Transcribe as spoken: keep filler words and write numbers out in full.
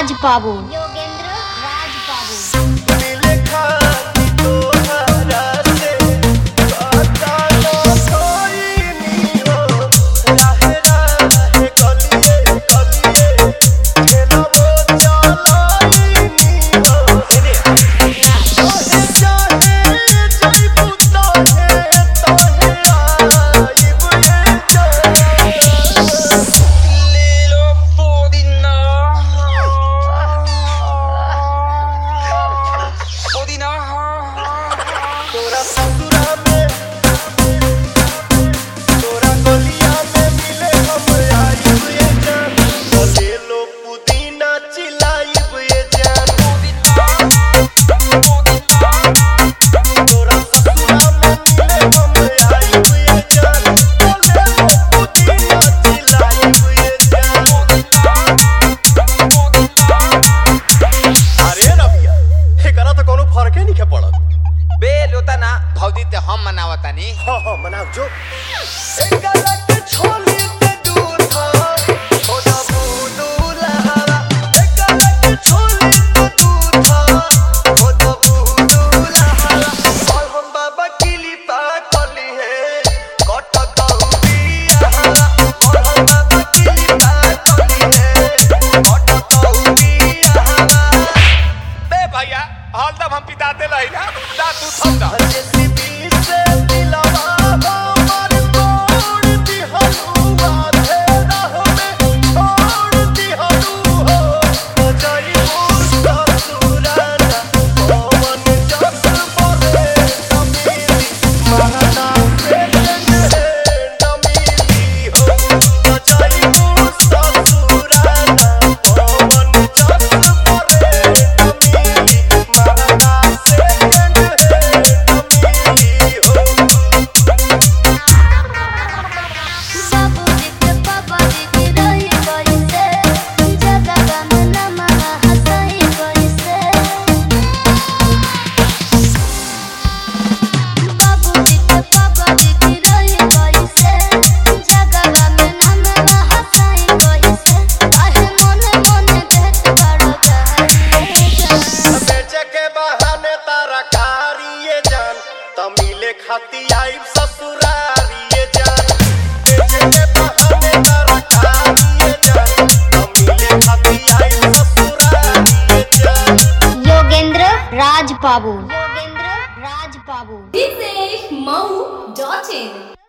राज बाबू। योगेंद्र राज बाबू। तोरा ससुरा में तोरा गलिया में मिले हम आइब ये जान बजेलो पुदीना चिलाइब ये जान तोरा ससुरा में मिले हम आइब ये जान बजेलो पुदीना चिलाइब ये जान। अरे रबिया एकरा तो कोनो फर्क नहीं के पड़त बे लोता ना भौजी ते हम मनावता नी। हां हां मनाव जो एक गलत छोली ते दूध हो जा बुदुला एक गलत छोली ते दूध हो जा बुदुला और हम बाबा किली पा कली है कट कहूबिया और हम बाबा किली पा कली है कट कहूबिया। बे भैया हलदम हम पिताते लई ना दा तू थम दा जेसीबी से दिलवा हमर तोड़ दी हलुआ तेरा हमें छोड़ दी हलू हो बजाई मुस्ता सुराना पवन जस बोले तमीली महाना से तमीली हो बजाई मुस्ता सुराना पवन जस बोले तमीली महाना से तमिले खाती आइब ससुरारिये जान बेचे के बहाने तारा कारिये जान तमिले खाती आइब ससुरारिये जान। योगेंद्र राज बाबू। योगेंद्र राज बाबू। This is Mau dot in